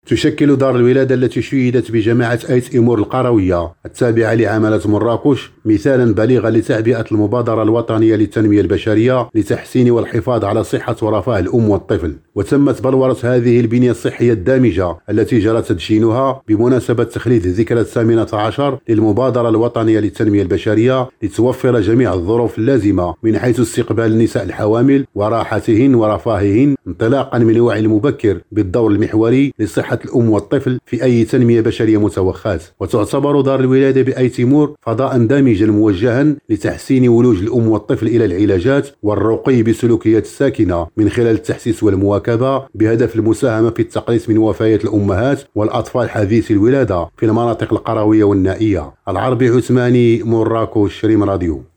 تشكل دار الولادة التي شيدت بجماعة آيت إيمور القروية التابعة لعمالة مراكش مثالا بليغا لتعبئة المبادرة الوطنية للتنمية البشرية لتحسين والحفاظ على صحة ورفاه الأم والطفل. وتمت بلورة هذه البنية الصحية الدامجة التي جرى تدشينها بمناسبة تخليد الذكرى 18 للمبادرة الوطنية للتنمية البشرية لتوفر جميع الظروف اللازمة من حيث استقبال النساء الحوامل وراحتهن ورفاههن انطلاقا من الوعي المبكر بالدور المحوري لصحة الأم والطفل في أي تنمية بشرية متوخاة. وتعتبر دار الولادة بآيت تيمور فضاء دامجا موجها لتحسين ولوج الأم والطفل إلى العلاجات والرقي بسلوكيات الساكنة من خلال التحسيس والمواكبة بهدف المساهمة في التقليص من وفيات الأمهات والأطفال حديثي الولادة في المناطق القروية والنائية. العربي عثماني، مراكش، ريم راديو.